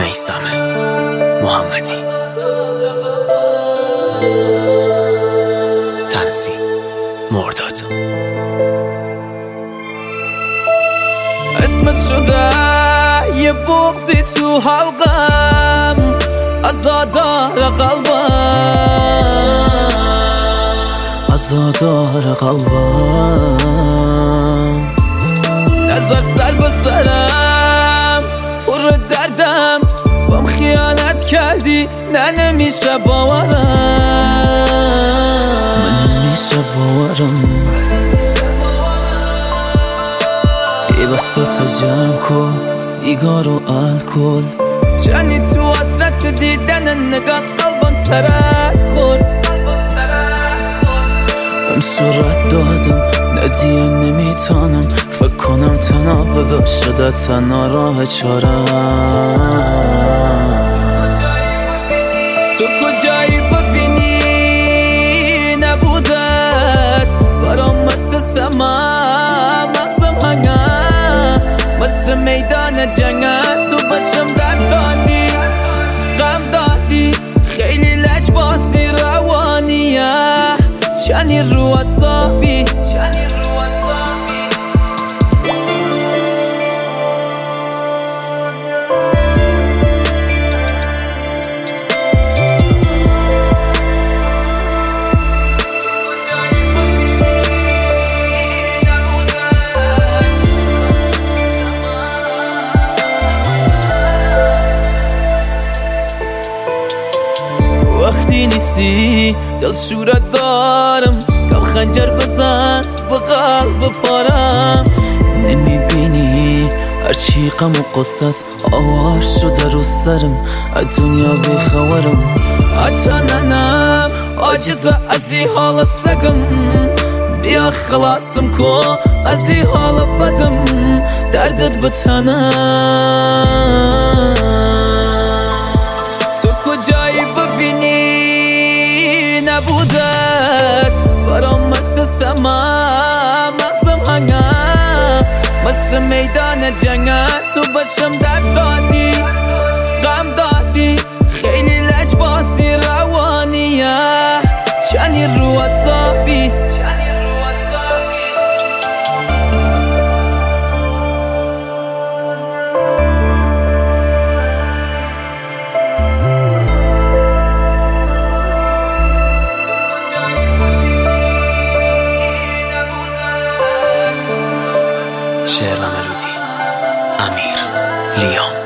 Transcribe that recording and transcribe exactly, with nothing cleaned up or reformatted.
میثم محمدی. تنظیم مرداد. اسمت شده یه بغضی تو حلقم، عزادار قلبم، عزادار قلبم. نظر سر به سرم پر دردم، بام خیانت کردی نه نمیشه باورم، من نمیشه باورم. ای بساط جمع کن سیگار و الکل، جنی تو حسرت دیدن نگاه قلبم ترک خورد. من صورت دادم ندیه نمیتانم، فکر کنم تنها شده تنها راه چارم. تو کجایی ببینی نبودت برام مست سما مغزم هنگم، مست میدان جنگت تو باشم درد دادی غم دادی، خیلی لجباسی روانیه چنی رو اصابی. وقتی نیستی دل شورت دارم، کم خنجر بزن به قلب پارم. نمیبینی هرچی غم و قصص آوار شده رو سرم، از دنیا بیخبرم. حتی ننم عاجزه از این حال سگم، بیا خلاصم کن از این حال بدم، دردت بتنم. تو کجایی ببینی نبودت برام مست سما مغزم هنگم، مست میدان جنگت تو باشم درد دادی غم دادی، خیلی لجباسی روانیه چنی رو اصابی. شعر و ملودی امیر لیام.